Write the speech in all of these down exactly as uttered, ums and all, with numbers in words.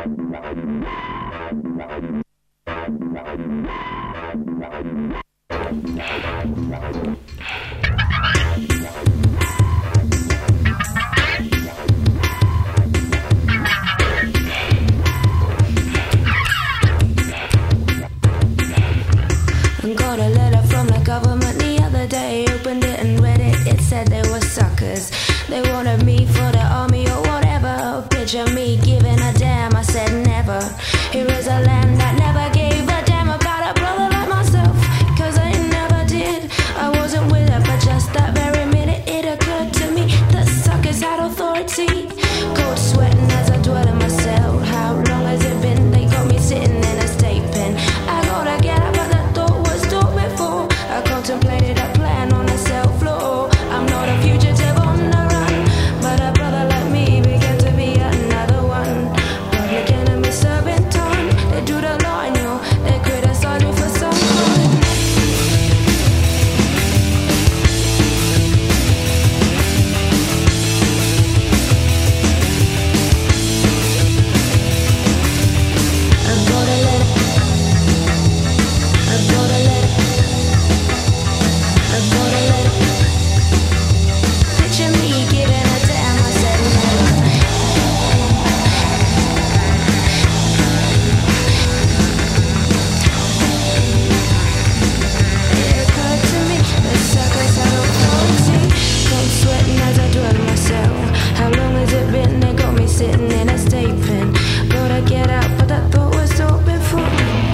Got a letter from the government the other day. Opened it and read it. It said they were suckers. They wanted me for the army or whatever. Picture me giving a damn. I said never. Here is a land that never gave a damn about a brother like myself. Cause I never did. I wasn't with it, but just that very minute it occurred to me that suckers had authority. Cold sweating as I dwell in my cell. How long has it been? They got me sitting in a state pen. I gotta get up, but that thought was thought before. I contemplated a plan on the cell floor. I'm not a fugitive on the run, but a brother like me began to be another one. Public enemy serving time. They do the line, yo. They criticize me for some crime. I've got a letter. I've got a letter. I've got a letter. Picture me giving a damn. I said never. It occurred to me that suckers had authority. Cold sweating as I dwell in my cell. How long has it been? They got me sitting in a state pen. Gotta get out, but that thought was thought before.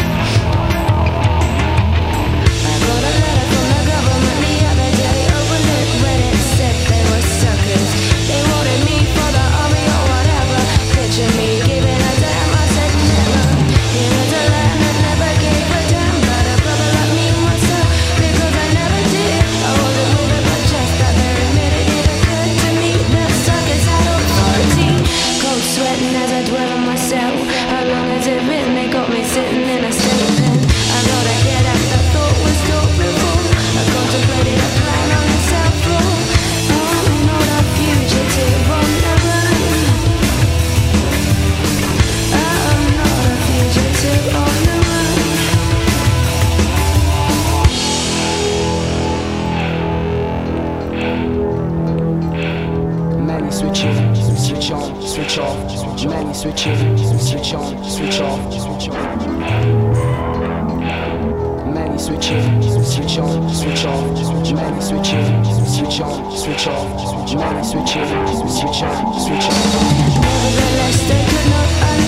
I got a letter from the government the other day. Opened it, read it, said they were suckers. They wanted me for the army or whatever. Picture me giving a damn. I said never. Here is a land that never gave a damn about a brother like me myself. Because I never did. I wasn't with it, but just that very minute it occurred to me that suckers had authority. Cold sweating as I dwell on myself. How long has it been? They got me sitting in a state pen. I gotta get out. That thought was thought before. I contemplated a plan on the south floor. I'm not a fugitive on the run. I'm not a fugitive on the run. Many switching, switch on, switch off. Many switching, switch on, switch off, switch on. Many switching, switch on, switch off. Many switching, switch on, switch off. Many switching, switch on, switch off. Nevertheless, they could not